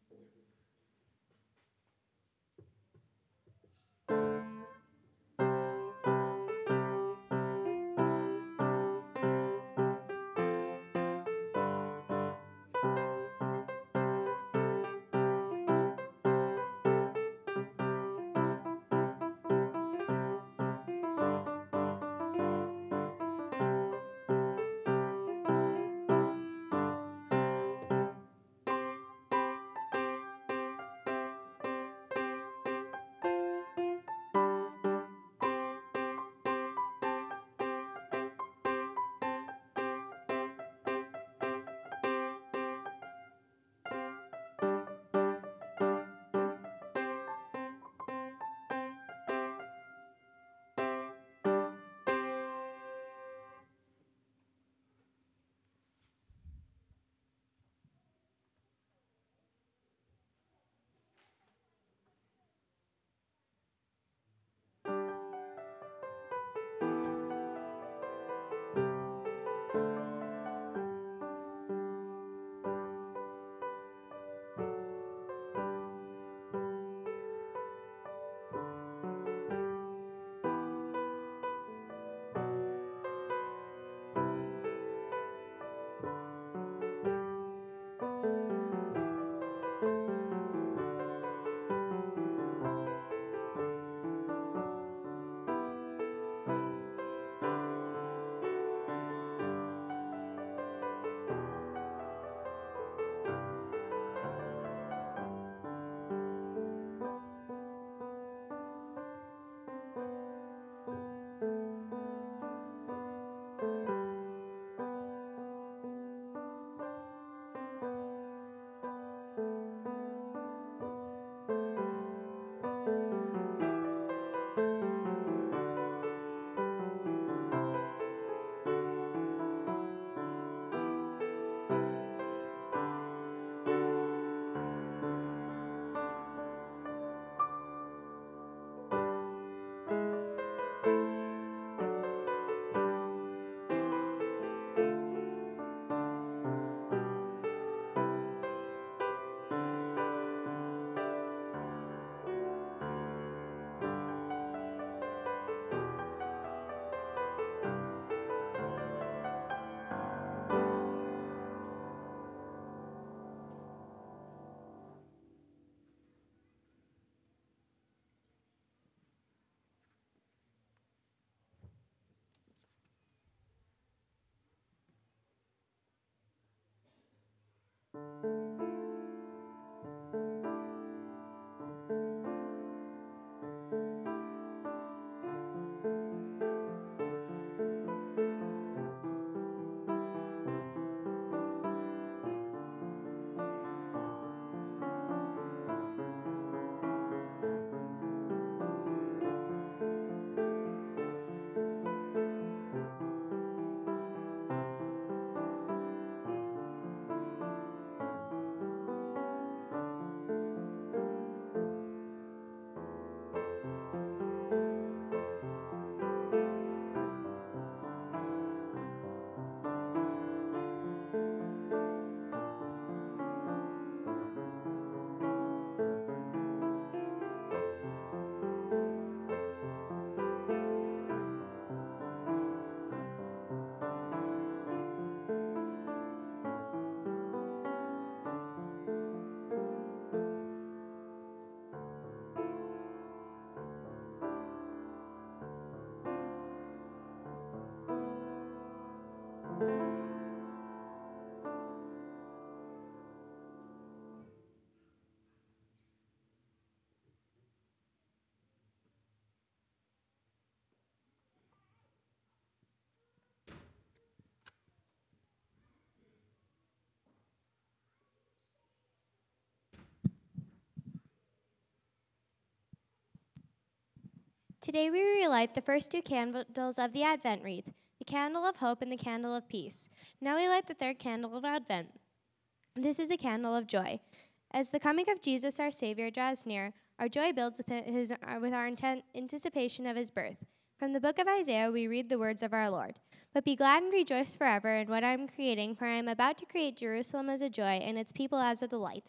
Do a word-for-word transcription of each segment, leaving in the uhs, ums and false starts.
Today we relight the first two candles of the Advent wreath, the candle of hope and the candle of peace. Now we light the third candle of Advent. This is the candle of joy. As the coming of Jesus, our Savior, draws near, our joy builds with, his, with our intent, anticipation of his birth. From the book of Isaiah, we read the words of our Lord. But be glad and rejoice forever in what I am creating, for I am about to create Jerusalem as a joy and its people as a delight.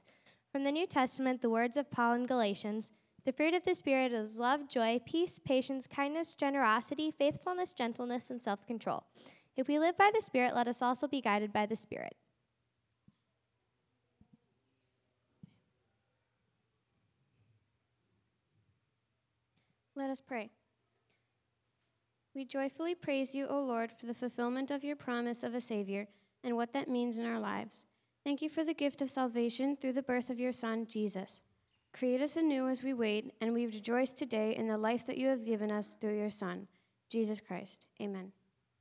From the New Testament, the words of Paul in Galatians, "The fruit of the Spirit is love, joy, peace, patience, kindness, generosity, faithfulness, gentleness, and self-control. If we live by the Spirit, let us also be guided by the Spirit." Let us pray. We joyfully praise you, O Lord, for the fulfillment of your promise of a Savior and what that means in our lives. Thank you for the gift of salvation through the birth of your Son, Jesus. Create us anew as we wait, and we rejoice today in the life that you have given us through your Son, Jesus Christ. Amen.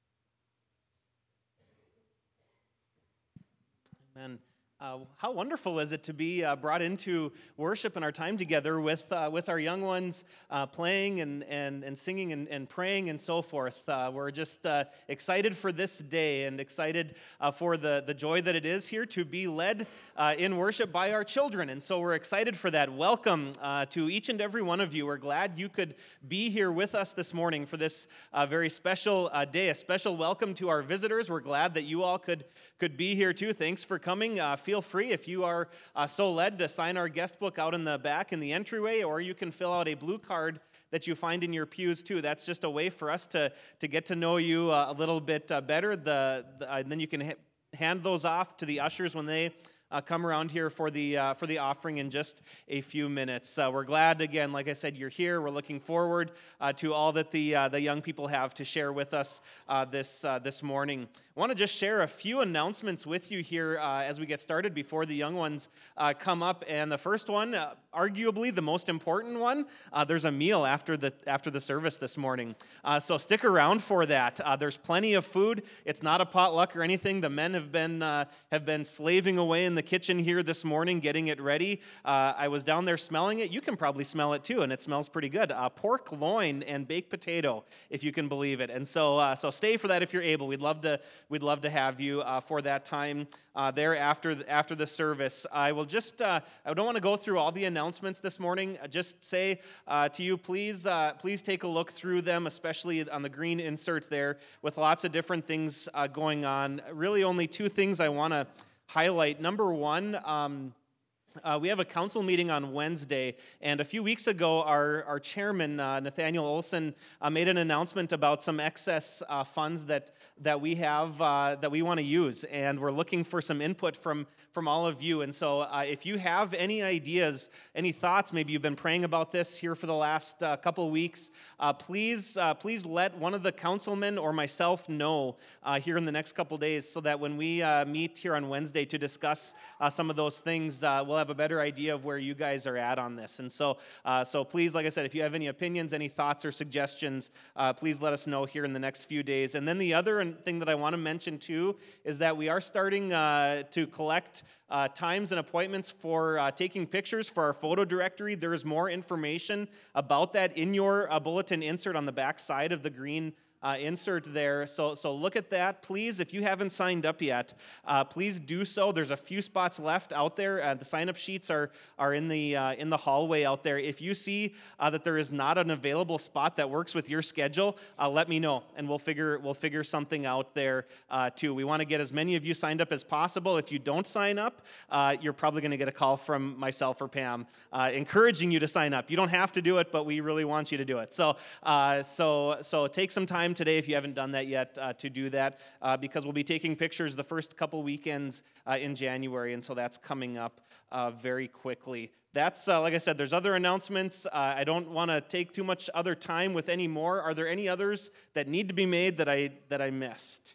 Amen. Uh, how wonderful is it to be uh, brought into worship and our time together with uh, with our young ones uh, playing and, and, and singing and, and praying and so forth. Uh, we're just uh, excited for this day and excited uh, for the, the joy that it is here to be led uh, in worship by our children. And so we're excited for that. Welcome uh, to each and every one of you. We're glad you could be here with us this morning for this uh, very special uh, day. A special welcome to our visitors. We're glad that you all could, could be here too. Thanks for coming. Uh, Feel free, if you are uh, so led, to sign our guest book out in the back in the entryway, or you can fill out a blue card that you find in your pews too. That's just a way for us to, to get to know you uh, a little bit uh, better. The, the uh, then you can ha- hand those off to the ushers when they Uh, come around here for the uh, for the offering in just a few minutes. Uh, we're glad, again, like I said, you're here. We're looking forward uh, to all that the uh, the young people have to share with us uh, this uh, this morning. I want to just share a few announcements with you here uh, as we get started before the young ones uh, come up. And the first one, uh, arguably the most important one, uh, there's a meal after the after the service this morning. Uh, so stick around for that. Uh, there's plenty of food. It's not a potluck or anything. The men have been uh, have been slaving away in the kitchen here this morning, getting it ready. Uh, I was down there smelling it. You can probably smell it too, and it smells pretty good. Uh, pork loin and baked potato, if you can believe it. And so, uh, so stay for that if you're able. We'd love to, we'd love to have you uh, for that time uh, there after the, after the service. I will just, uh, I don't want to go through all the announcements this morning. Just say uh, to you, please, uh, please take a look through them, especially on the green insert there, with lots of different things uh, going on. Really, only two things I want to highlight. Number one, um, uh, we have a council meeting on Wednesday, and a few weeks ago, our, our chairman, uh, Nathaniel Olson, uh, made an announcement about some excess uh, funds that that we have uh, that we want to use, and we're looking for some input from from all of you. And so, uh, if you have any ideas, any thoughts, maybe you've been praying about this here for the last uh, couple of weeks, uh, please uh, please let one of the councilmen or myself know uh, here in the next couple of days, so that when we uh, meet here on Wednesday to discuss uh, some of those things, uh, we'll have a better idea of where you guys are at on this. And so, uh, so please, like I said, if you have any opinions, any thoughts or suggestions, uh, please let us know here in the next few days. And then the other thing that I want to mention too is that we are starting uh, to collect uh, times and appointments for uh, taking pictures for our photo directory. There is more information about that in your uh, bulletin insert on the back side of the green Uh, insert there. So so look at that. Please, if you haven't signed up yet, uh, please do so. There's a few spots left out there. Uh, the sign-up sheets are are in the uh, in the hallway out there. If you see uh, that there is not an available spot that works with your schedule, uh, let me know, and we'll figure we'll figure something out there uh, too. We want to get as many of you signed up as possible. If you don't sign up, uh, you're probably going to get a call from myself or Pam uh, encouraging you to sign up. You don't have to do it, but we really want you to do it. So uh, so so take some time today, if you haven't done that yet, uh, to do that, uh, because we'll be taking pictures the first couple weekends uh, in January, and so that's coming up uh, very quickly. That's, uh, like I said, there's other announcements. Uh, I don't want to take too much other time with any more. Are there any others that need to be made that I that I missed?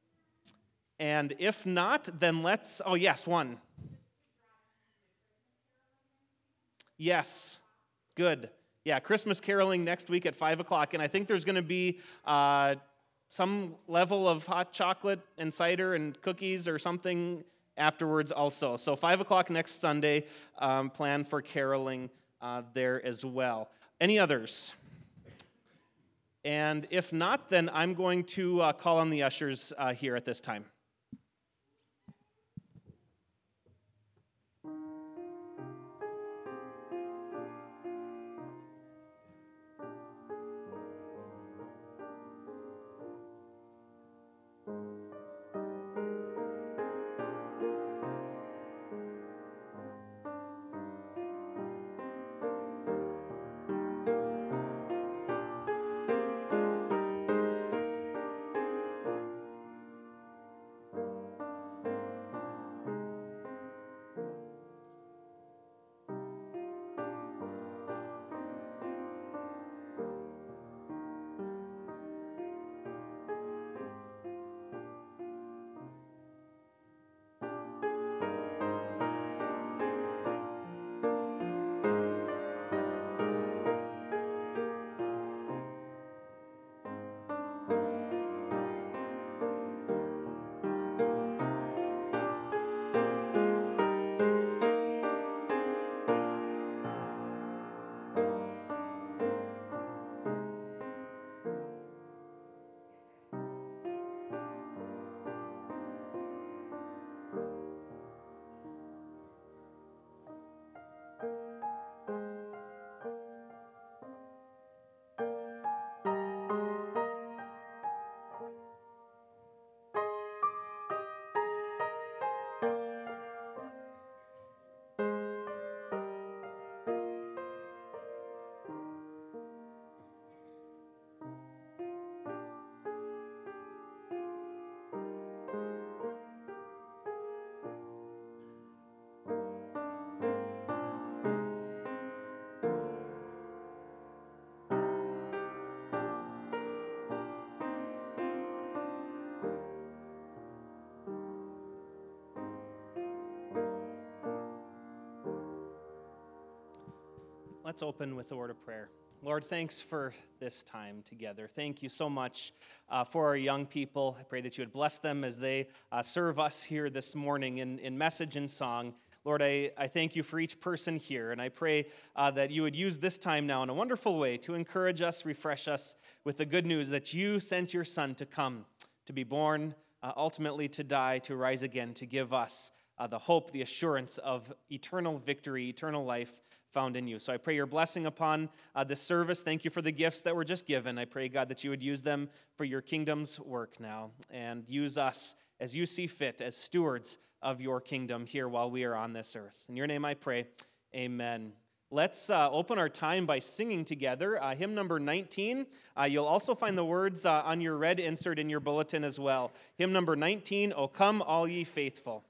And if not, then let's, oh yes, one. Yes, good. Yeah, Christmas caroling next week at five o'clock, and I think there's going to be uh, some level of hot chocolate and cider and cookies or something afterwards also. So five o'clock next Sunday, um, plan for caroling uh, there as well. Any others? And if not, then I'm going to uh, call on the ushers uh, here at this time. Let's open with a word of prayer. Lord, thanks for this time together. Thank you so much uh, for our young people. I pray that you would bless them as they uh, serve us here this morning in, in message and song. Lord, I, I thank you for each person here, and I pray uh, that you would use this time now in a wonderful way to encourage us, refresh us with the good news that you sent your Son to come, to be born, uh, ultimately to die, to rise again, to give us uh, the hope, the assurance of eternal victory, eternal life found in you. So I pray your blessing upon uh, this service. Thank you for the gifts that were just given. I pray, God, that you would use them for your kingdom's work now, and use us as you see fit as stewards of your kingdom here while we are on this earth. In your name I pray, amen. Let's uh, open our time by singing together uh, hymn number nineteen. Uh, you'll also find the words uh, on your red insert in your bulletin as well. Hymn number nineteen, O Come All Ye Faithful.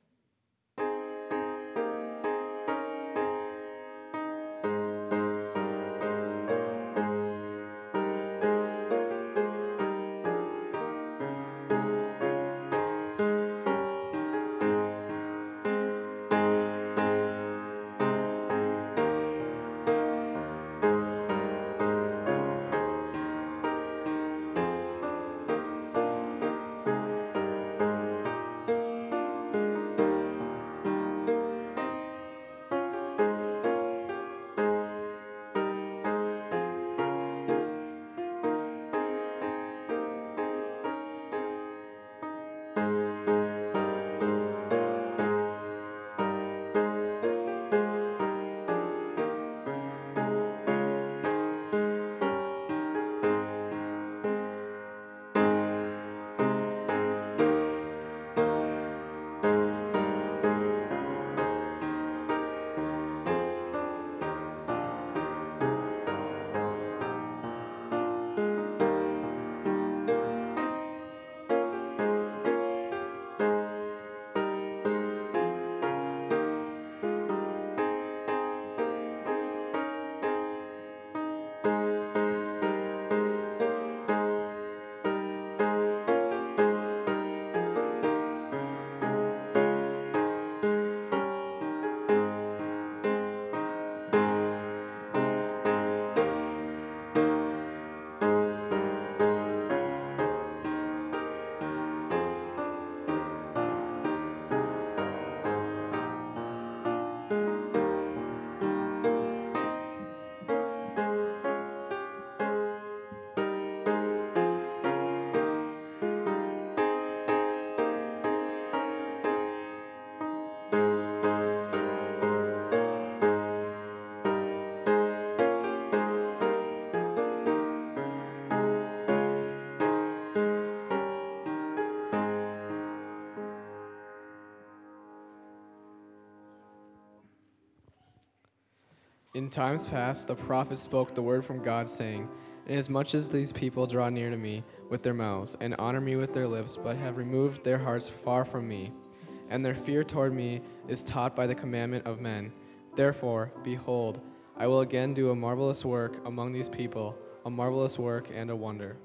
In times past, the prophets spoke the word from God, saying, Inasmuch as these people draw near to me with their mouths, and honor me with their lips, but have removed their hearts far from me, and their fear toward me is taught by the commandment of men. Therefore, behold, I will again do a marvelous work among these people, a marvelous work and a wonder.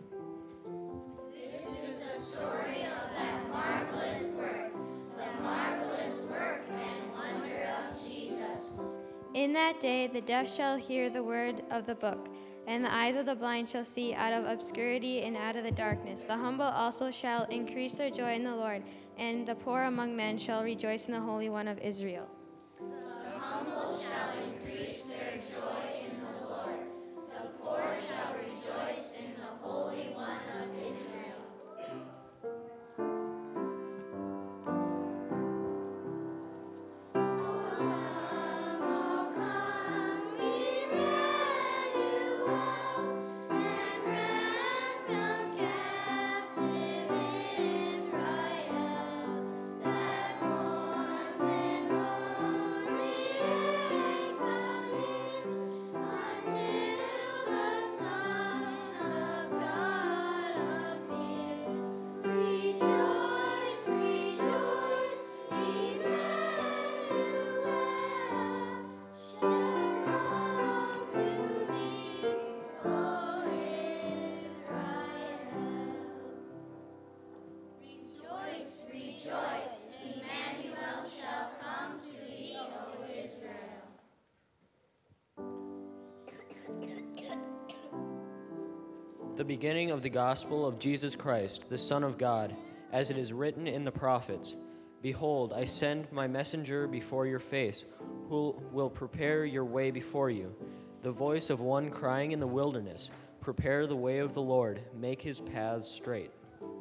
This is the story of that marvelous work, the marvelous work and wonder of Jesus. In that day the deaf shall hear the word of the book, and the eyes of the blind shall see out of obscurity and out of the darkness. The humble also shall increase their joy in the Lord, and the poor among men shall rejoice in the Holy One of Israel. The humble shall increase their joy in the Lord. The poor shall rejoice in the Holy One of Israel. That mourns and mourns. the beginning of the gospel of Jesus Christ, the Son of God, as it is written in the prophets. Behold, I send my messenger before your face, who will prepare your way before you. The voice of one crying in the wilderness, prepare the way of the Lord, make his paths straight.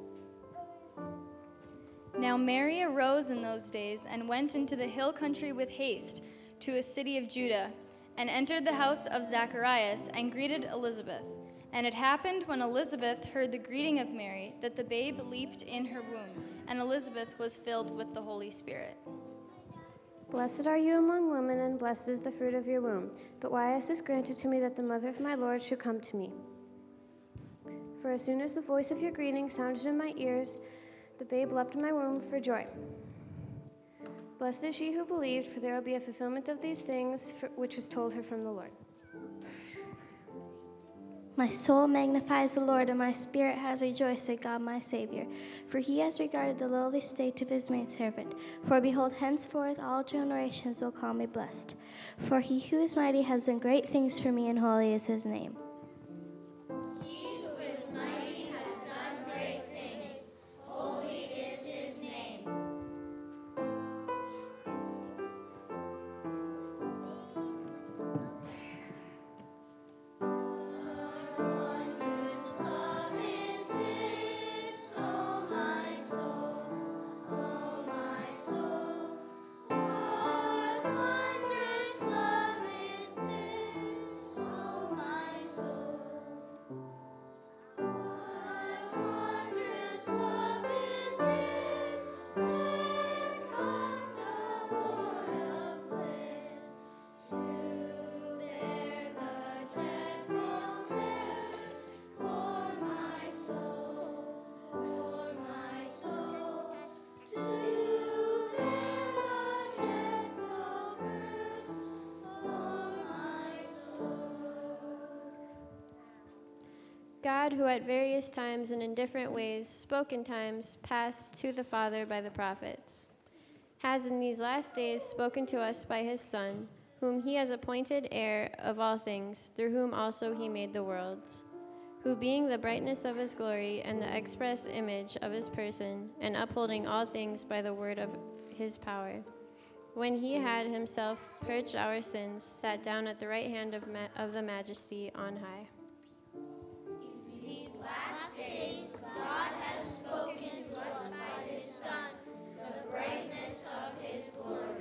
Now Mary arose in those days and went into the hill country with haste to a city of Judah, and entered the house of Zacharias and greeted Elizabeth. And it happened when Elizabeth heard the greeting of Mary that the babe leaped in her womb, and Elizabeth was filled with the Holy Spirit. Blessed are you among women, and blessed is the fruit of your womb. But why is this granted to me that the mother of my Lord should come to me? For as soon as the voice of your greeting sounded in my ears, the babe leapt in my womb for joy. Blessed is she who believed, for there will be a fulfillment of these things for, which was told her from the Lord. My soul magnifies the Lord, and my spirit has rejoiced in God my Savior. For he has regarded the lowly state of his maidservant. For behold, henceforth all generations will call me blessed. For he who is mighty has done great things for me, and holy is his name. He who is mighty has done great things. Holy is his name. Wondrous love is this, oh my soul, oh my soul. What wondrous love is this, oh my soul. What wondrous love is this, there comes the Lord of bliss, to bear the dreadfulness for my soul, for my soul, to bear the dreadful curse for my soul. God, who at various times and in different ways spoke in times past to the Father by the prophets, has in these last days spoken to us by his Son, whom he has appointed heir of all things, through whom also he made the worlds, who being the brightness of his glory and the express image of his person, and upholding all things by the word of his power, when he had himself purged our sins, sat down at the right hand of, ma- of the majesty on high. These last days, God has spoken to us by his Son, the brightness of his glory.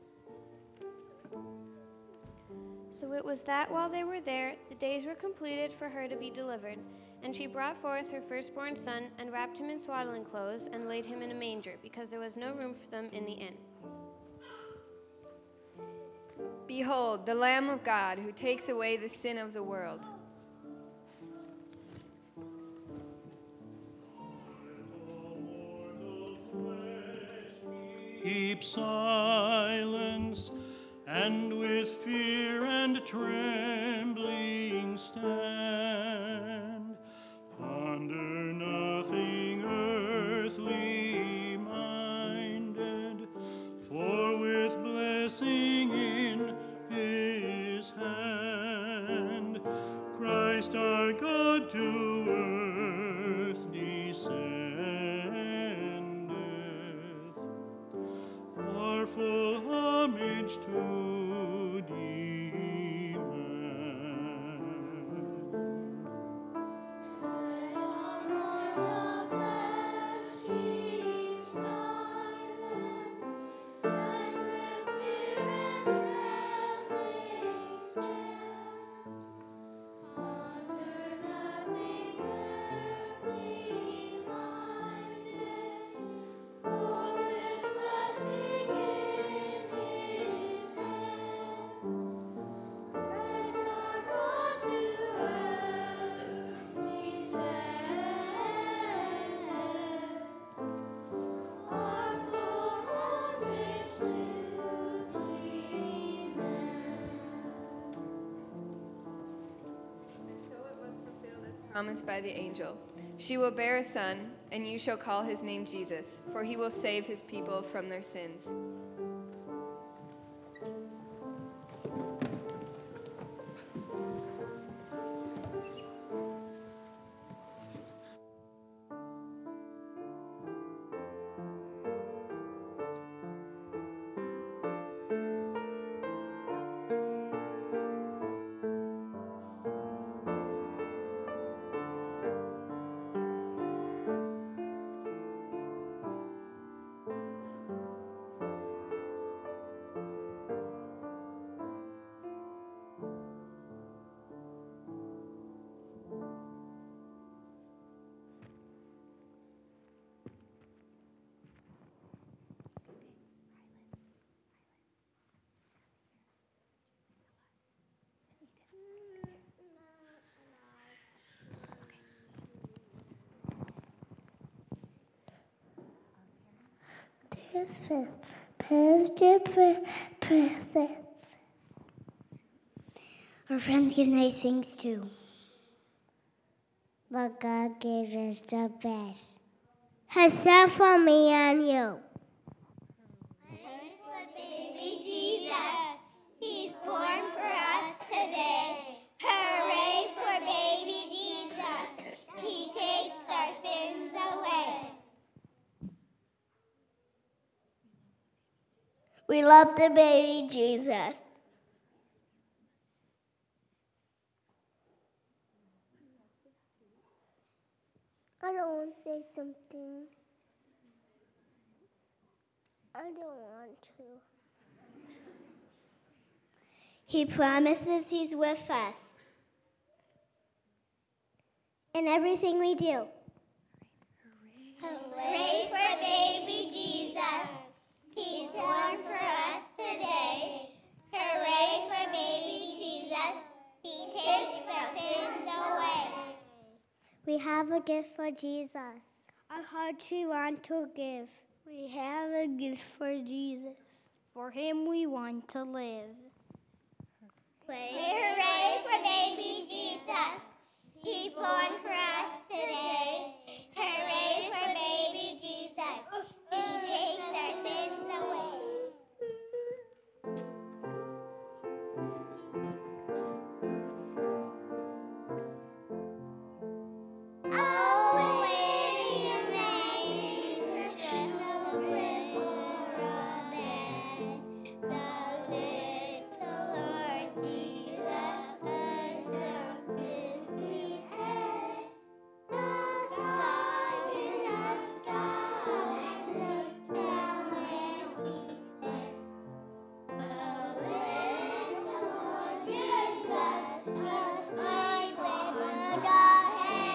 So it was that while they were there, the days were completed for her to be delivered. And she brought forth her firstborn son, and wrapped him in swaddling clothes, and laid him in a manger, because there was no room for them in the inn. Behold, the Lamb of God, who takes away the sin of the world. Keep silence, and with fear and trembling stand. Ponder nothing earthly minded, for with blessing in his hand, Christ our God to earth descendeth. Our full homage to demand. Let all mortal flesh keep silence, and with fear and trembling stand. Ponder nothing earthly minded, for with blessing in his hand, Christ our God to earth descended. Our full homage to thee, man. And so it was fulfilled as promised by the angel. She will bear a son, and you shall call his name Jesus, for he will save his people from their sins. Christmas, birthday presents. Our friends give nice things too, but God gave us the best. Herself for me and you. Hooray for baby Jesus, he's born for us today. Hooray for baby Jesus, he takes our sins away. We love the baby Jesus. I don't want to say something. I don't want to. He promises he's with us in everything we do. Hooray for baby Jesus, he's born for us today. Hooray for baby Jesus, he takes our sins away. We have a gift for Jesus, a heart we want to give. We have a gift for Jesus, for him we want to live. Hooray for baby Jesus, he's born for us today. Hooray for baby Jesus, he takes our sins away. Oh, wait a manger, no bread for a bed. The little Lord Jesus turned up his sweet head. The stars in the sky looked down when he said, "The little Lord Jesus was my baby hay."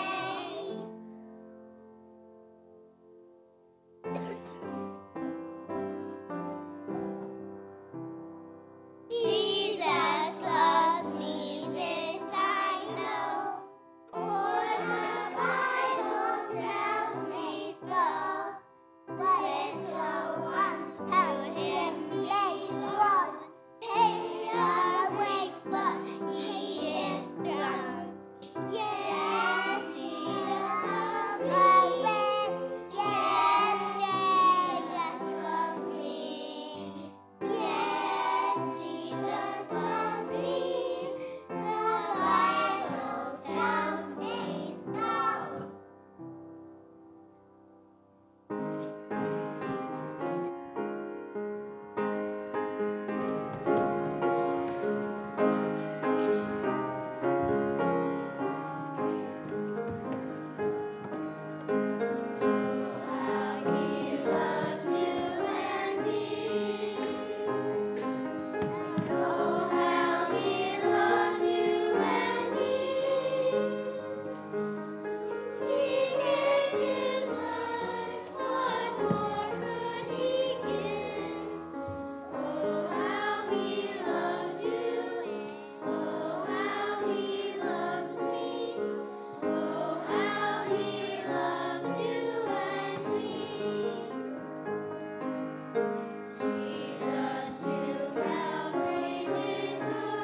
Jesus loves me, this I know, for the Bible tells me so. But little ones to him they belong. He awake, but he is strong. Yes, Jesus loves me. Yes, Jesus loves me. Yes, Jesus loves me. The Bible tells me so. How he loves you and me. Oh, how he loves you and me. He gave his life, what more could he give? Oh, how he loves you. Oh, how he loves me. Oh, how he loves you and me. Jesus to Calvary did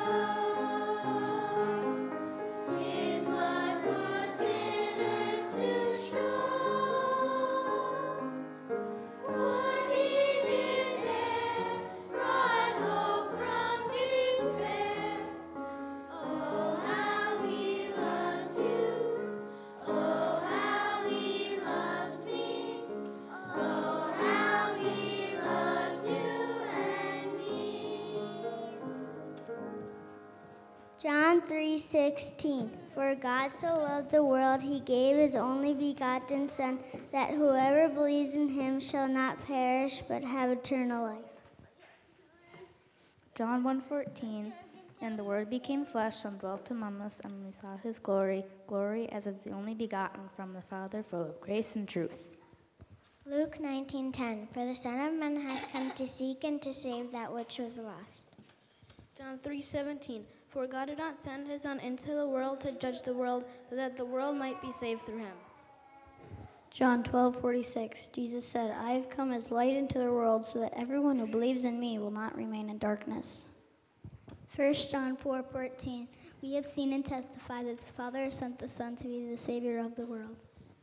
go, his blood for sinners to show. What he did there brought hope from despair. Oh, how he loves you. Oh, how he loves me. Oh, how he loves you and me. John three sixteen. For God so loved the world, he gave his only begotten Son, that whoever believes in him shall not perish, but have eternal life. John one fourteen. And the Word became flesh and dwelt among us, and we saw his glory, glory as of the only begotten from the Father, full of grace and truth. Luke nineteen ten. For the Son of Man has come to seek and to save that which was lost. John three seventeen. For God did not send his Son into the world to judge the world, but that the world might be saved through him. John twelve forty-six, Jesus said, I have come as light into the world so that everyone who believes in me will not remain in darkness. First John four fourteen, we have seen and testified that the Father has sent the Son to be the Savior of the world.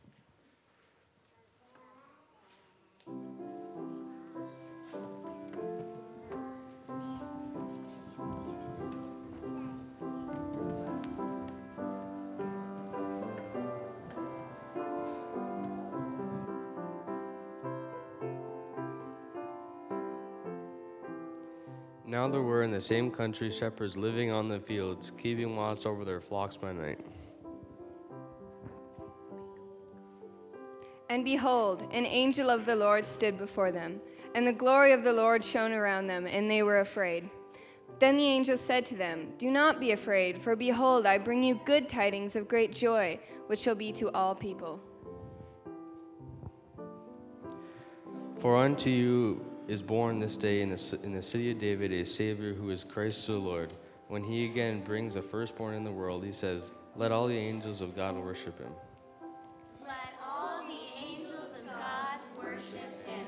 Now there were in the same country shepherds living on the fields, keeping watch over their flocks by night. And behold, an angel of the Lord stood before them, and the glory of the Lord shone around them, and they were afraid. Then the angel said to them, Do not be afraid, for behold, I bring you good tidings of great joy, which shall be to all people. For unto you is born this day in the, in the city of David a Savior who is Christ the Lord. When he again brings a firstborn in the world, he says, Let all the angels of God worship him. Let all the angels of God worship him.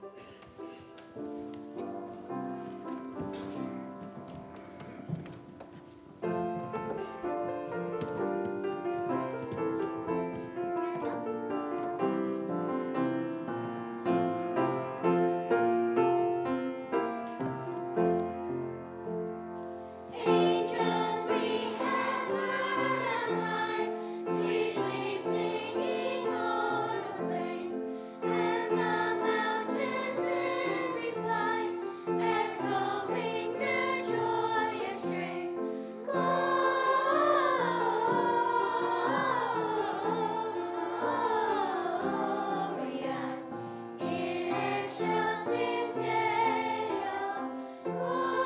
Angels we have heard on high, sweetly singing o'er the plains, and the mountains in reply, echoing their joyous strains. Gloria in excelsis Deo.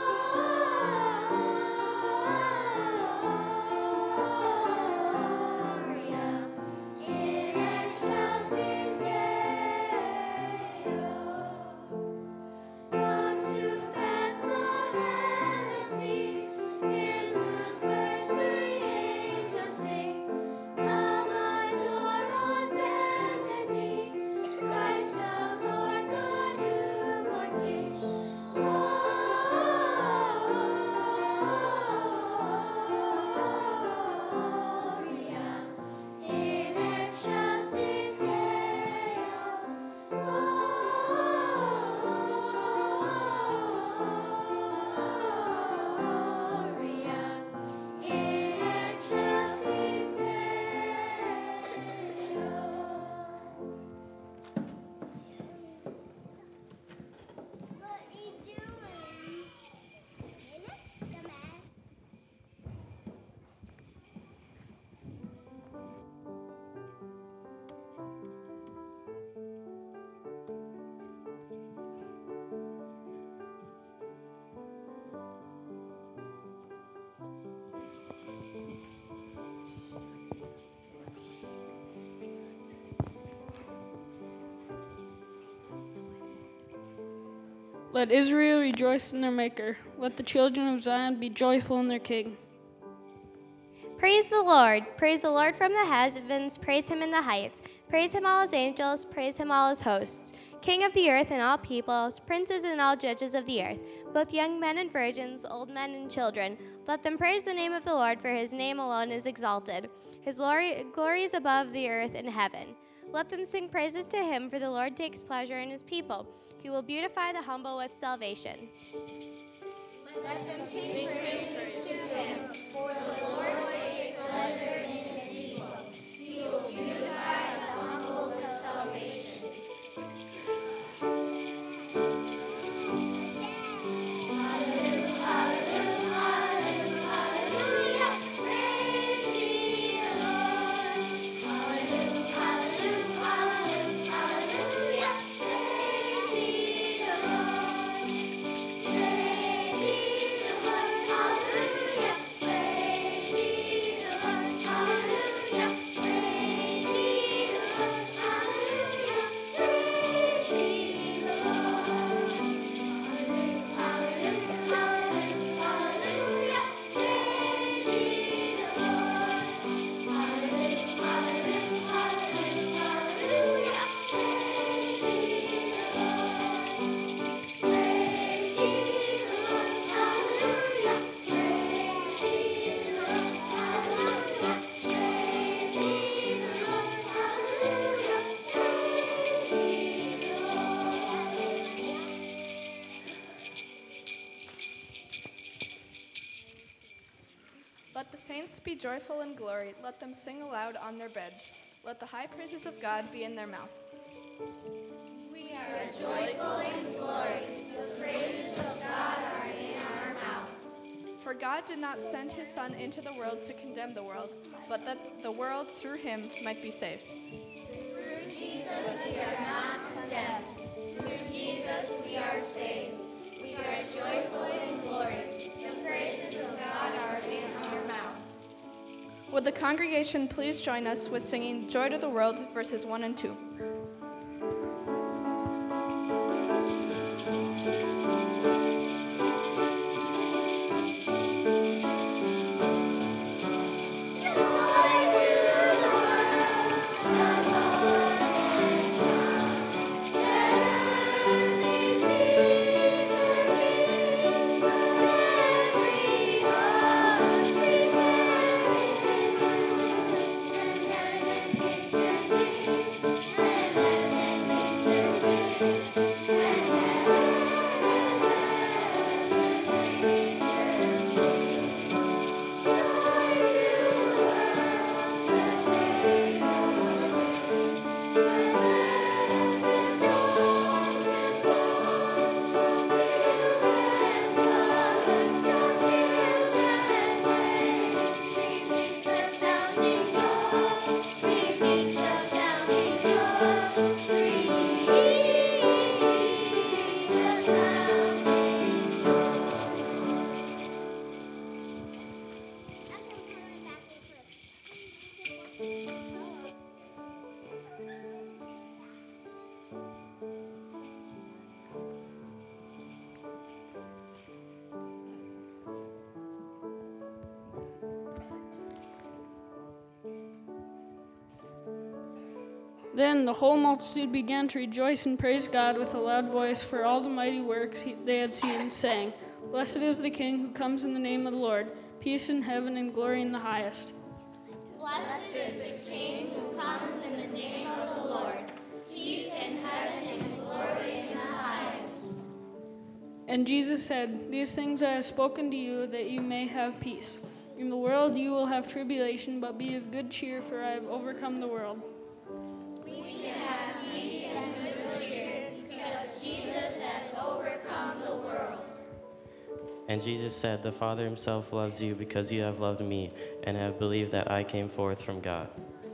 Gloria in excelsis Deo. Come to Bethlehem and see, in whose birth the angels sing. Come adore on bended knee, Christ the Lord, the newborn King. Gloria in excelsis Deo. Gloria in excelsis Deo. What are you doing? Let Israel rejoice in their Maker. Let the children of Zion be joyful in their King. Praise the Lord. Praise the Lord from the heavens. Praise him in the heights. Praise him, all his angels. Praise him, all his hosts. King of the earth and all peoples, princes and all judges of the earth, both young men and virgins, old men and children. Let them praise the name of the Lord, for his name alone is exalted. His glory, glory is above the earth and heaven. Let them sing praises to him, for the Lord takes pleasure in his people. He will beautify the humble with salvation. Let them sing praises to him, for the Lord takes pleasure in his people. He will beautify the humble with salvation. Hallelujah, hallelujah, hallelujah, praise ye the Lord. Hallelujah, hallelujah, hallelujah, praise ye the Lord. Praise ye the Lord. Let the saints be joyful in glory. Let them sing aloud on their beds. Let the high praises of God be in their mouth. We are joyful in glory. The praises of God are in our mouth. For God did not send his Son into the world to condemn the world, but that the world through him might be saved. Through Jesus we are not condemned. Through Jesus we are saved. We are joyful in glory. The praises of God are in our mouth. Would the congregation please join us with singing Joy to the World, verses one and two. Then the whole multitude began to rejoice and praise God with a loud voice for all the mighty works he, they had seen, saying, Blessed is the King who comes in the name of the Lord, peace in heaven and glory in the highest. Blessed is the King who comes in the name of the Lord, peace in heaven and glory in the highest. And Jesus said, These things I have spoken to you, that you may have peace. In the world you will have tribulation, but be of good cheer, for I have overcome the world. We can have peace and good cheer, because Jesus has overcome the world. And Jesus said, The Father himself loves you because you have loved me, and have believed that I came forth from God.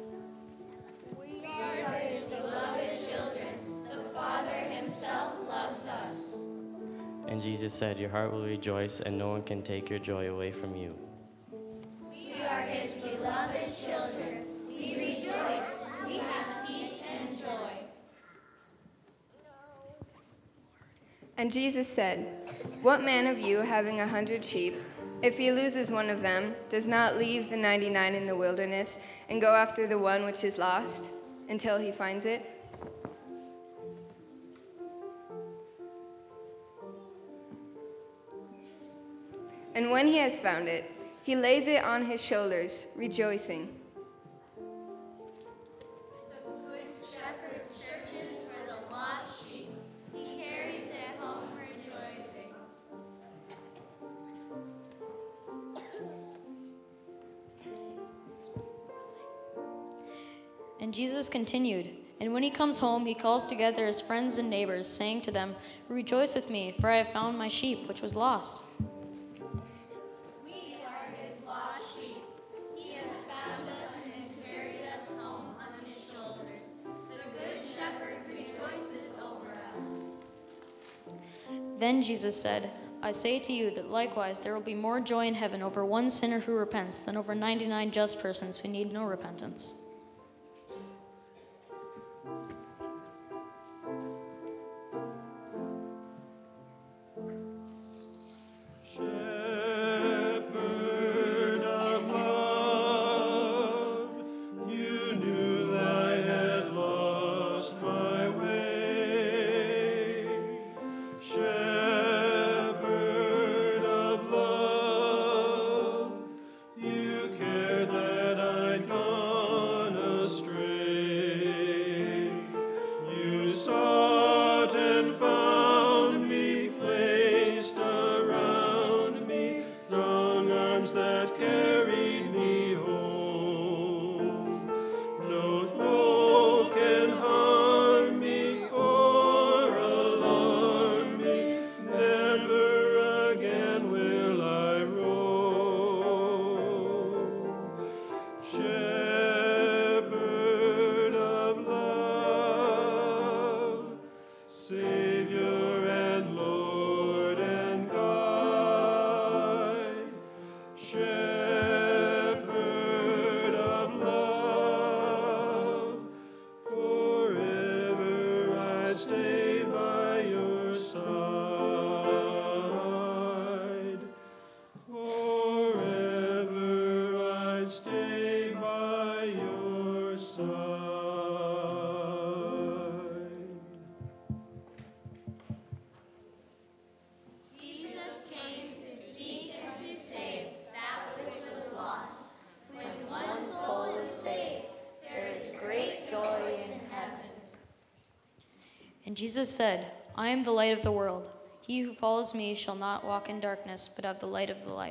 We are his beloved children. The Father himself loves us. And Jesus said, Your heart will rejoice, and no one can take your joy away from you. We are his beloved children. We rejoice. We have peace and joy. And Jesus said, What man of you, having a hundred sheep, if he loses one of them, does not leave the ninety-nine in the wilderness and go after the one which is lost until he finds it? And when he has found it, he lays it on his shoulders, rejoicing. The good shepherd searches for the lost sheep. He carries it home rejoicing. And Jesus continued, And when he comes home, he calls together his friends and neighbors, saying to them, Rejoice with me, for I have found my sheep, which was lost. We are his lost sheep. He has found us and carried us home on his shoulders. The good shepherd rejoices over us. Then Jesus said, I say to you that likewise there will be more joy in heaven over one sinner who repents than over ninety-nine just persons who need no repentance. Shepherd of love, you knew that I had lost my way. Shepherd of love, you cared that I'd gone Jesus said, I am the light of the world. He who follows me shall not walk in darkness, but have the light of the life.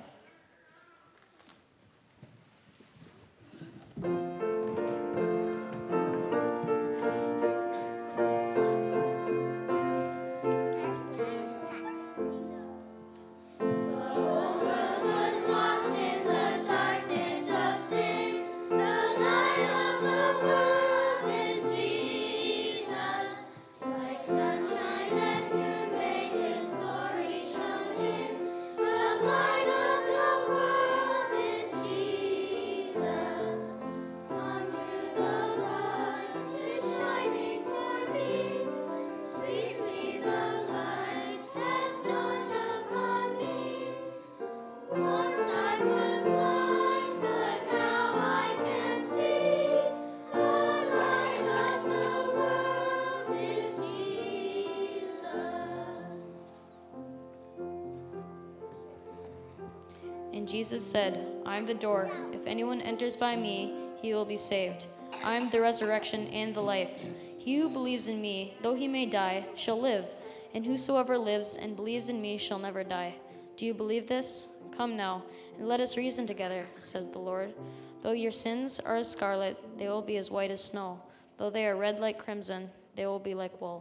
And Jesus said, I am the door. If anyone enters by me, he will be saved. I am the resurrection and the life. He who believes in me, though he may die, shall live. And whosoever lives and believes in me shall never die. Do you believe this? Come now, and let us reason together, says the Lord. Though your sins are as scarlet, they will be as white as snow. Though they are red like crimson, they will be like wool.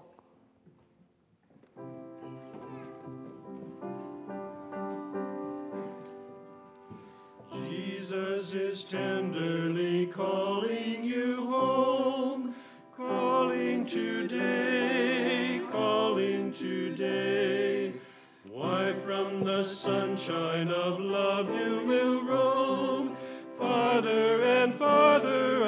Jesus is tenderly calling you home, calling today, calling today. Why from the sunshine of love you will roam, farther and farther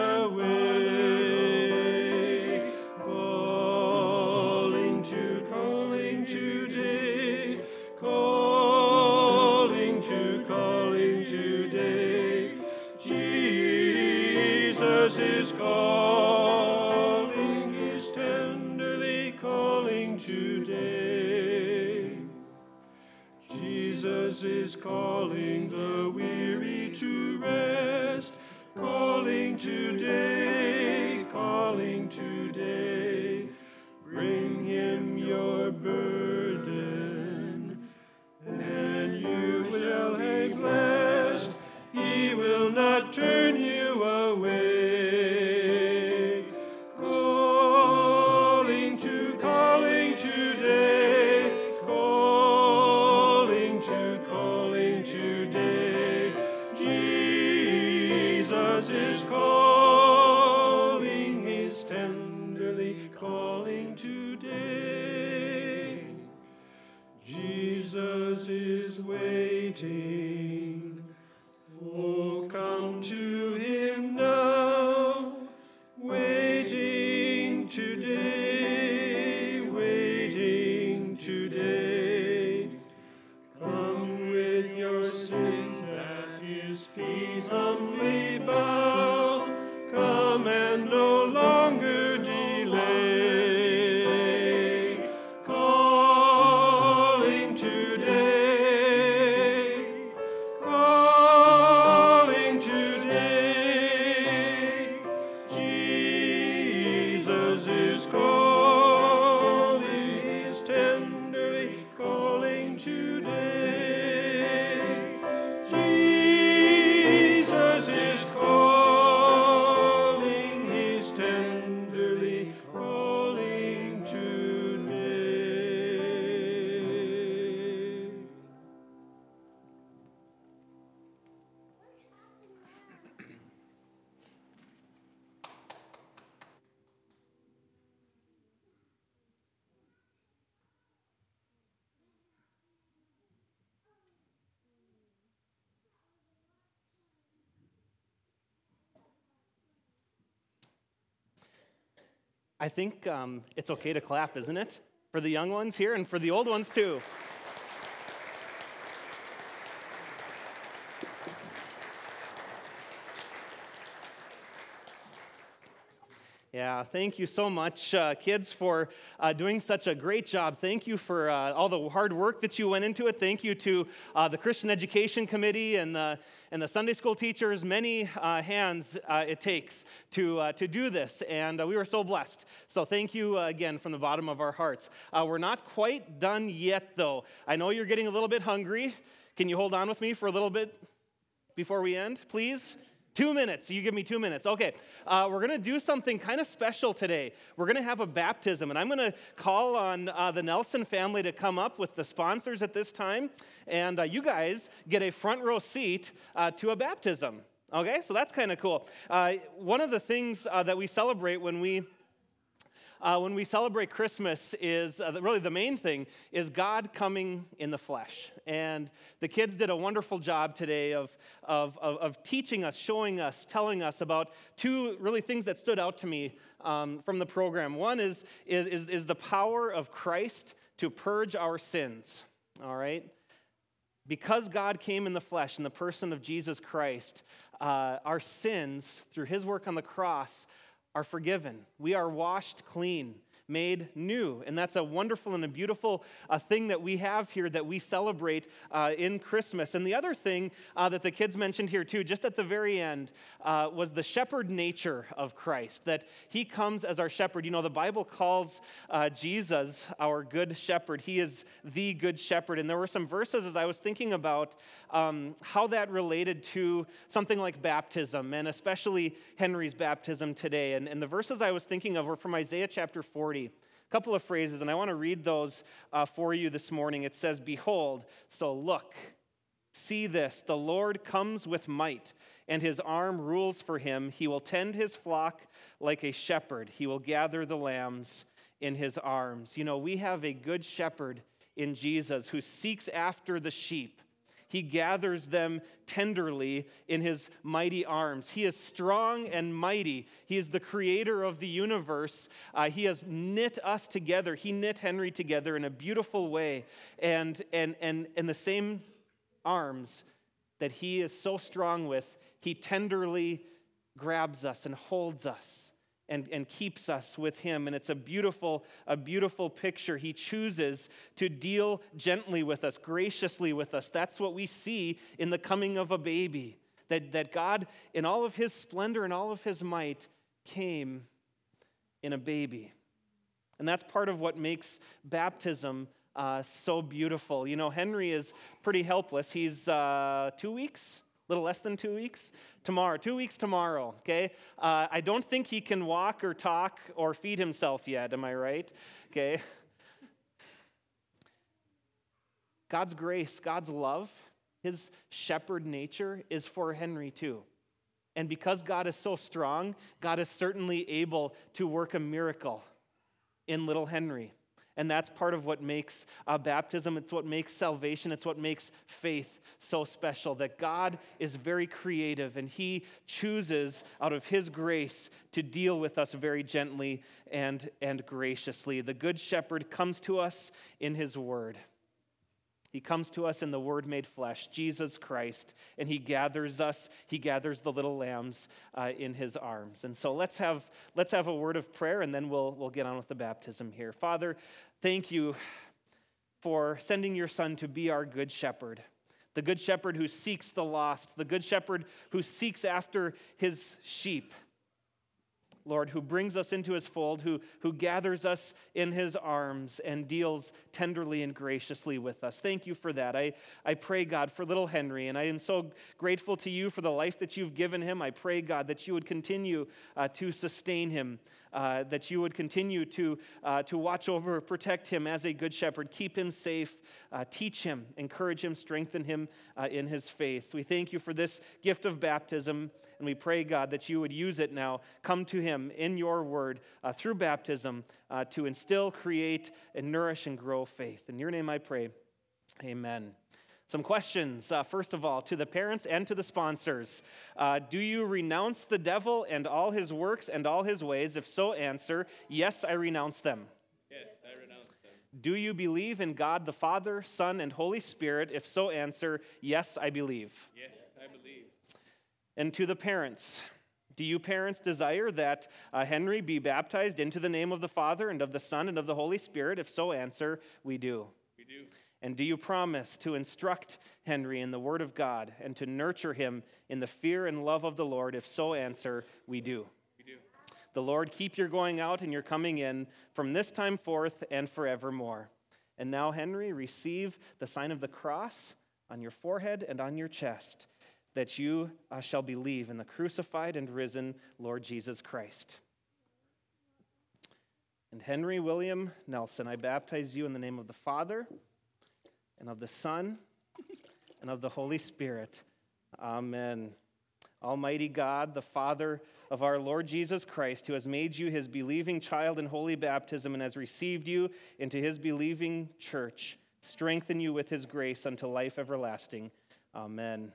away. Calling to, calling today, calling to, calling today. Jesus is calling, is tenderly calling today. Jesus is calling the weary to rest, calling today, calling today. Bring him your burden, and you shall be blessed. He will not turn you away. Calling to, calling today, calling to, calling today. Jesus is calling, is tenderly calling today. Jesus is waiting. Oh, come to him now, waiting today, waiting today. Come with your sins at his feet, humbly bow. Come and no longer delay. Calling today, calling today. Jesus is calling, is tenderly calling today. Jesus is calling, is tenderly calling today. I think um, it's okay to clap, isn't it? For the young ones here and for the old ones too. Yeah, thank you so much, uh, kids, for uh, doing such a great job. Thank you for uh, all the hard work that you went into it. Thank you to uh, the Christian Education Committee and the and the Sunday school teachers. Many uh, hands uh, it takes to uh, to do this, and uh, we were so blessed. So thank you uh, again from the bottom of our hearts. Uh, we're not quite done yet, though. I know you're getting a little bit hungry. Can you hold on with me for a little bit before we end, please? Two minutes. You give me two minutes. Okay. Uh, we're going to do something kind of special today. We're going to have a baptism, and I'm going to call on uh, the Nelson family to come up with the sponsors at this time, and uh, you guys get a front row seat uh, to a baptism. Okay? So that's kind of cool. Uh, one of the things uh, that we celebrate when we Uh, when we celebrate Christmas is, uh, really the main thing, is God coming in the flesh. And the kids did a wonderful job today of, of, of, of teaching us, showing us, telling us about two really things that stood out to me um, from the program. One is, is, is, is the power of Christ to purge our sins, all right? Because God came in the flesh in the person of Jesus Christ, uh, our sins, through his work on the cross, are forgiven. We are washed clean, made new. And that's a wonderful and a beautiful uh, thing that we have here that we celebrate uh, in Christmas. And the other thing uh, that the kids mentioned here too, just at the very end, uh, was the shepherd nature of Christ, that he comes as our shepherd. You know, the Bible calls uh, Jesus our good shepherd. He is the good shepherd. And there were some verses as I was thinking about um, how that related to something like baptism, and especially Henry's baptism today. And, and the verses I was thinking of were from Isaiah chapter forty. A couple of phrases, and I want to read those uh, for you this morning. It says, "Behold, so look, see this, the Lord comes with might, and his arm rules for him. He will tend his flock like a shepherd. He will gather the lambs in his arms." You know, we have a good shepherd in Jesus who seeks after the sheep. He gathers them tenderly in his mighty arms. He is strong and mighty. He is the creator of the universe. Uh, he has knit us together. He knit Henry together in a beautiful way. And, and, and in the same arms that he is so strong with, he tenderly grabs us and holds us and, and keeps us with him. And it's a beautiful, a beautiful picture. He chooses to deal gently with us, graciously with us. That's what we see in the coming of a baby, that, that God, in all of his splendor and all of his might, came in a baby. And that's part of what makes baptism uh, so beautiful. You know, Henry is pretty helpless. He's uh, two weeks? A little less than two weeks? Tomorrow, two weeks tomorrow, okay? Uh, I don't think he can walk or talk or feed himself yet, am I right? Okay. God's grace, God's love, his shepherd nature is for Henry too. And because God is so strong, God is certainly able to work a miracle in little Henry. And that's part of what makes uh, baptism, it's what makes salvation, it's what makes faith so special, that God is very creative and he chooses out of his grace to deal with us very gently and, and graciously. The Good Shepherd comes to us in his word. He comes to us in the Word made flesh, Jesus Christ, and he gathers us, he gathers the little lambs uh, in his arms. And so let's have let's have a word of prayer, and then we'll we'll get on with the baptism here. Father, thank you for sending your Son to be our good shepherd, the good shepherd who seeks the lost, the good shepherd who seeks after his sheep. Lord, who brings us into his fold, who, who gathers us in his arms and deals tenderly and graciously with us. Thank you for that. I, I pray, God, for little Henry, and I am so grateful to you for the life that you've given him. I pray, God, that you would continue uh, to sustain him, uh, that you would continue to, uh, to watch over, protect him as a good shepherd, keep him safe, uh, teach him, encourage him, strengthen him uh, in his faith. We thank you for this gift of baptism, and we pray, God, that you would use it now. Come to him in your word uh, through baptism uh, to instill, create, and nourish and grow faith. In your name I pray, amen. Some questions, uh, first of all, to the parents and to the sponsors. Uh, do you renounce the devil and all his works and all his ways? If so, answer, yes, I renounce them. Yes, I renounce them. Do you believe in God the Father, Son, and Holy Spirit? If so, answer, yes, I believe. Yes, I believe. And to the parents, Do you parents desire that uh, Henry be baptized into the name of the Father and of the Son and of the Holy Spirit? If so, answer, we do. We do. And do you promise to instruct Henry in the Word of God and to nurture him in the fear and love of the Lord? If so, answer, we do. We do. The Lord keep your going out and your coming in from this time forth and forevermore. And now, Henry, receive the sign of the cross on your forehead and on your chest, that you uh, shall believe in the crucified and risen Lord Jesus Christ. And Henry William Nelson, I baptize you in the name of the Father, and of the Son, and of the Holy Spirit. Amen. Almighty God, the Father of our Lord Jesus Christ, who has made you his believing child in holy baptism and has received you into his believing church, strengthen you with his grace unto life everlasting. Amen.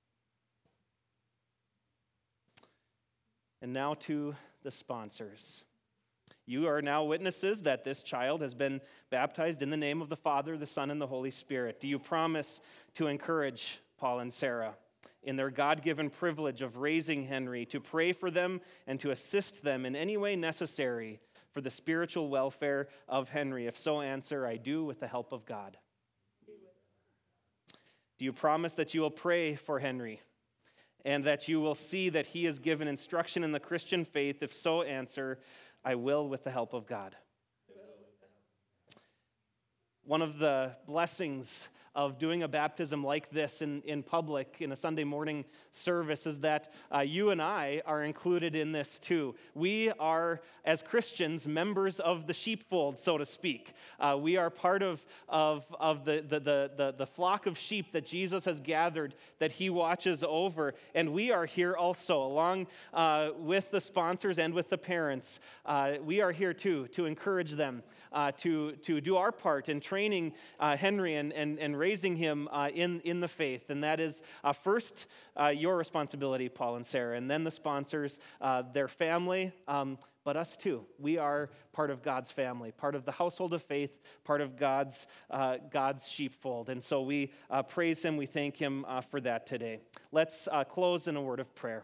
And now to the sponsors. You are now witnesses that this child has been baptized in the name of the Father, the Son, and the Holy Spirit. Do you promise to encourage Paul and Sarah in their God-given privilege of raising Henry, to pray for them and to assist them in any way necessary for the spiritual welfare of Henry? If so, answer, I do, with the help of God. Do you promise that you will pray for Henry and that you will see that he is given instruction in the Christian faith? If so, answer, I will, with the help of God. One of the blessings of doing a baptism like this in, in public in a Sunday morning service is that uh, you and I are included in this too. We are, as Christians, members of the sheepfold, so to speak. Uh, we are part of, of, of the, the, the, the, the flock of sheep that Jesus has gathered, that he watches over. And we are here also, along uh, with the sponsors and with the parents. Uh, we are here too, to encourage them, uh, to, to do our part in training uh, Henry and, and, and raising him uh, in, in the faith. And that is uh, first uh, your responsibility, Paul and Sarah, and then the sponsors, uh, their family, um, but us too. We are part of God's family, part of the household of faith, part of God's, uh, God's sheepfold. And so we uh, praise him, we thank him uh, for that today. Let's uh, close in a word of prayer.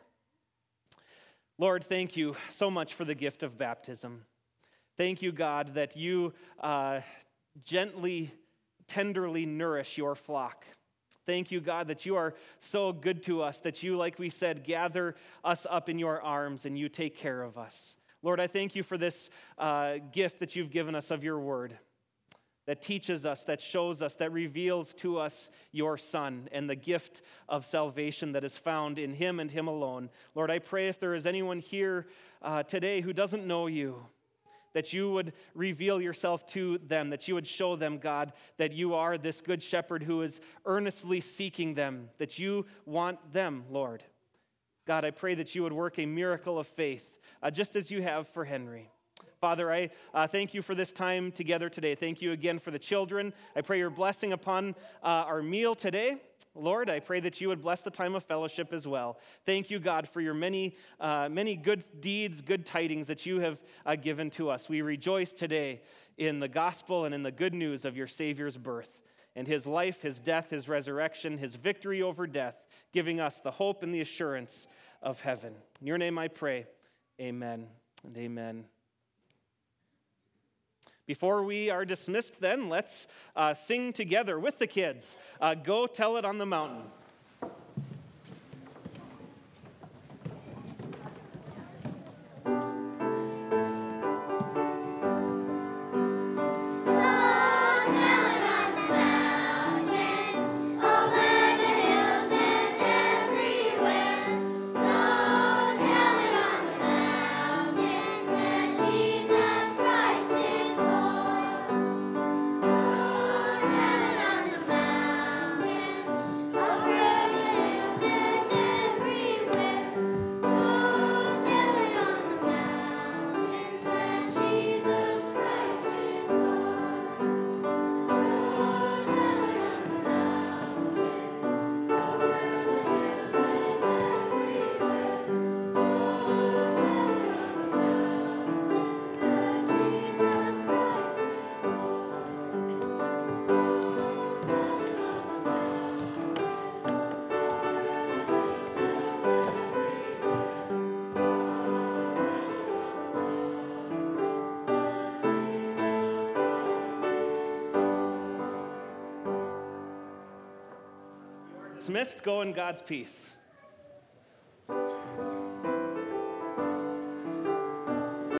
Lord, thank you so much for the gift of baptism. Thank you, God, that you uh, gently tenderly nourish your flock. Thank you, God, that you are so good to us, that you, like we said, gather us up in your arms and you take care of us. Lord, I thank you for this uh, gift that you've given us of your word, that teaches us, that shows us, that reveals to us your Son and the gift of salvation that is found in him and him alone. Lord, I pray if there is anyone here uh, today who doesn't know you, that you would reveal yourself to them, that you would show them, God, that you are this good shepherd who is earnestly seeking them, that you want them, Lord. God, I pray that you would work a miracle of faith, uh, just as you have for Henry. Father, I uh, thank you for this time together today. Thank you again for the children. I pray your blessing upon uh, our meal today. Lord, I pray that you would bless the time of fellowship as well. Thank you, God, for your many, uh, many good deeds, good tidings that you have uh, given to us. We rejoice today in the gospel and in the good news of your Savior's birth and his life, his death, his resurrection, his victory over death, giving us the hope and the assurance of heaven. In your name I pray, amen and amen. Before we are dismissed then, let's uh, sing together with the kids. Uh, Go Tell It on the Mountain. Over dismissed. Go in God's peace.